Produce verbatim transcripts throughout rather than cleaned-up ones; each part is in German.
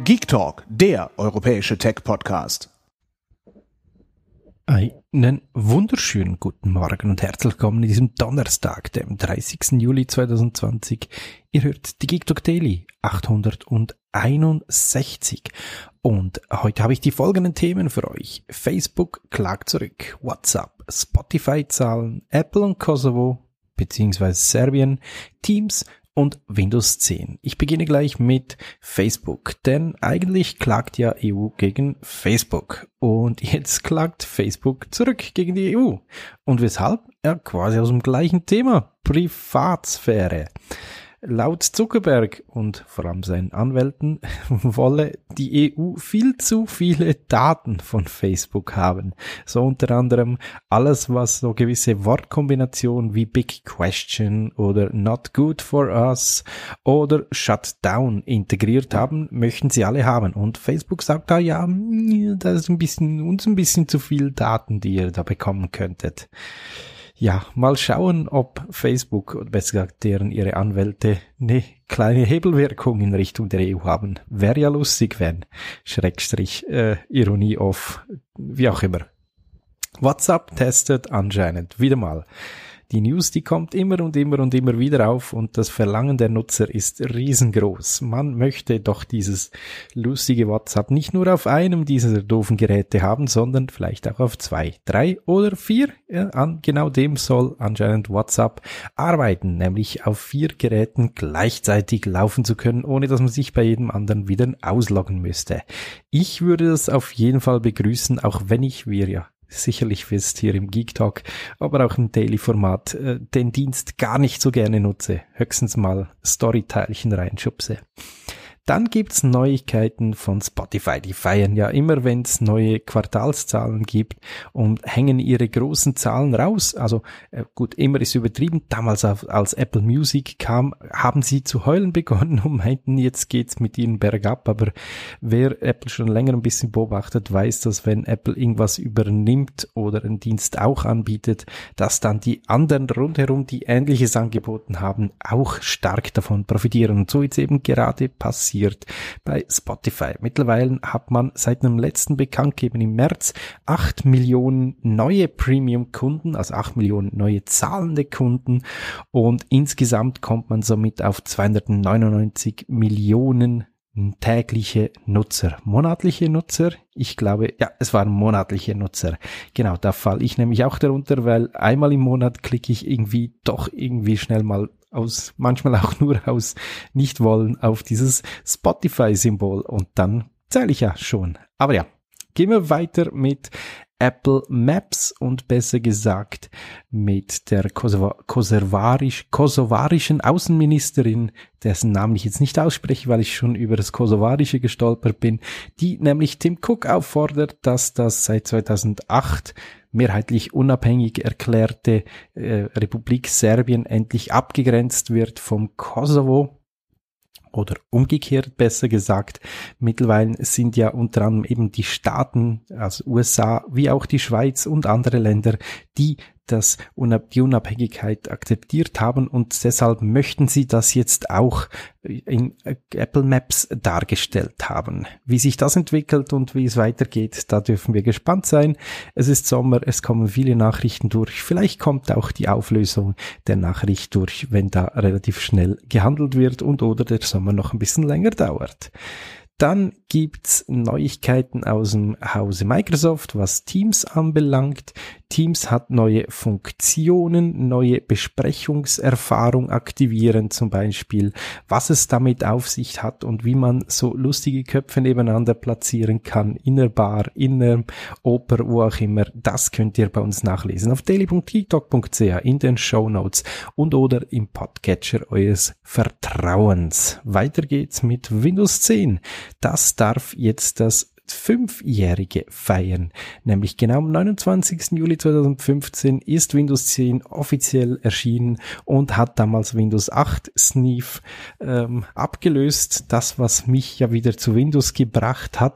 Geek Talk, der europäische Tech-Podcast. Einen wunderschönen guten Morgen und herzlich willkommen in diesem Donnerstag, dem dreißigsten Juli zweitausendzwanzig. Ihr hört die Geek Talk Daily achthunderteinundsechzig und heute habe ich die folgenden Themen für euch. Facebook klagt zurück, WhatsApp, Spotify-Zahlen, Apple und Kosovo bzw. Serbien, Teams und Windows zehn. Ich beginne gleich mit Facebook, denn eigentlich klagt ja E U gegen Facebook und jetzt klagt Facebook zurück gegen die E U. Und weshalb? Ja, quasi aus dem gleichen Thema, Privatsphäre. Laut Zuckerberg und vor allem seinen Anwälten wolle die E U viel zu viele Daten von Facebook haben. So unter anderem alles, was so gewisse Wortkombinationen wie Big Question oder Not Good for Us oder Shutdown integriert haben, möchten sie alle haben. Und Facebook sagt da, ja, das ist ein bisschen, uns ein bisschen zu viel Daten, die ihr da bekommen könntet. Ja, mal schauen, ob Facebook, oder besser gesagt, deren ihre Anwälte eine kleine Hebelwirkung in Richtung der E U haben. Wäre ja lustig, wenn. Schrägstrich, äh, Ironie off, wie auch immer. WhatsApp testet anscheinend wieder mal. Die News, die kommt immer und immer und immer wieder auf und das Verlangen der Nutzer ist riesengroß. Man möchte doch dieses lustige WhatsApp nicht nur auf einem dieser doofen Geräte haben, sondern vielleicht auch auf zwei, drei oder vier. Ja, an genau dem soll anscheinend WhatsApp arbeiten, nämlich auf vier Geräten gleichzeitig laufen zu können, ohne dass man sich bei jedem anderen wieder ausloggen müsste. Ich würde das auf jeden Fall begrüßen, auch wenn ich, wie ihr ja sicherlich wisst, hier im Geek Talk, aber auch im Daily-Format, äh, den Dienst gar nicht so gerne nutze. Höchstens mal Storyteilchen reinschubse. Dann gibt's Neuigkeiten von Spotify. Die feiern ja immer, wenn es neue Quartalszahlen gibt und hängen ihre großen Zahlen raus. Also äh, gut, immer ist übertrieben. Damals auf, als Apple Music kam, haben sie zu heulen begonnen und meinten, jetzt geht's mit ihnen bergab. Aber wer Apple schon länger ein bisschen beobachtet, weiß, dass wenn Apple irgendwas übernimmt oder einen Dienst auch anbietet, dass dann die anderen rundherum, die Ähnliches angeboten haben, auch stark davon profitieren. Und so ist eben gerade passiert bei Spotify. Mittlerweile hat man seit dem letzten Bekanntgeben im März acht Millionen neue Premium-Kunden, also acht Millionen neue zahlende Kunden und insgesamt kommt man somit auf zweihundertneunundneunzig Millionen tägliche Nutzer. Monatliche Nutzer? Ich glaube, ja, es waren monatliche Nutzer. Genau, da falle ich nämlich auch darunter, weil einmal im Monat klicke ich irgendwie doch irgendwie schnell mal aus, manchmal auch nur aus Nichtwollen auf dieses Spotify-Symbol und dann zähle ich ja schon. Aber ja, gehen wir weiter mit Apple Maps und besser gesagt mit der Kosovo- kosovarisch, kosovarischen Außenministerin, dessen Namen ich jetzt nicht ausspreche, weil ich schon über das Kosovarische gestolpert bin, die nämlich Tim Cook auffordert, dass das seit zweitausendacht mehrheitlich unabhängig erklärte äh, Republik Serbien endlich abgegrenzt wird vom Kosovo. Oder umgekehrt besser gesagt, mittlerweile sind ja unter anderem eben die Staaten, also U S A, wie auch die Schweiz und andere Länder, die das die Unabhängigkeit akzeptiert haben und deshalb möchten sie das jetzt auch in Apple Maps dargestellt haben. Wie sich das entwickelt und wie es weitergeht, da dürfen wir gespannt sein. Es ist Sommer, es kommen viele Nachrichten durch. Vielleicht kommt auch die Auflösung der Nachricht durch, wenn da relativ schnell gehandelt wird und oder der Sommer noch ein bisschen länger dauert. Dann gibt's Neuigkeiten aus dem Hause Microsoft, was Teams anbelangt. Teams hat neue Funktionen, neue Besprechungserfahrung aktivieren zum Beispiel, was es damit auf sich hat und wie man so lustige Köpfe nebeneinander platzieren kann, in der Bar, in der Oper, wo auch immer. Das könnt ihr bei uns nachlesen auf daily punkt geektalk punkt c h in den Shownotes und oder im Podcatcher eures Vertrauens. Weiter geht's mit Windows zehn. Das darf jetzt das Fünfjährige feiern, nämlich genau am neunundzwanzigsten Juli zweitausendfünfzehn ist Windows zehn offiziell erschienen und hat damals Windows acht Sneef ähm, abgelöst, das was mich ja wieder zu Windows gebracht hat.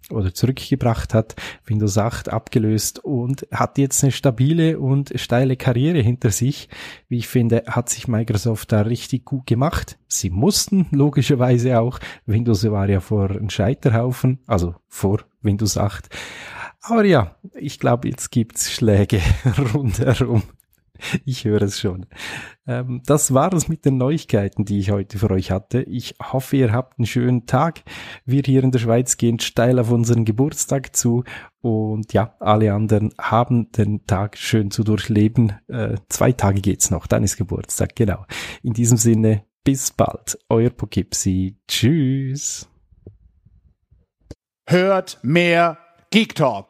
oder zurückgebracht hat, Windows acht abgelöst und hat jetzt eine stabile und steile Karriere hinter sich. Wie ich finde, hat sich Microsoft da richtig gut gemacht. Sie mussten logischerweise auch. Windows war ja vor einem Scheiterhaufen, also vor Windows acht. Aber ja, ich glaube, jetzt gibt's Schläge rundherum. Ich höre es schon. Ähm, das war es mit den Neuigkeiten, die ich heute für euch hatte. Ich hoffe, ihr habt einen schönen Tag. Wir hier in der Schweiz gehen steil auf unseren Geburtstag zu. Und ja, alle anderen haben den Tag schön zu durchleben. Äh, zwei Tage geht's noch, dann ist Geburtstag, genau. In diesem Sinne, bis bald. Euer Poughkeepsie. Tschüss. Hört mehr Geek Talk.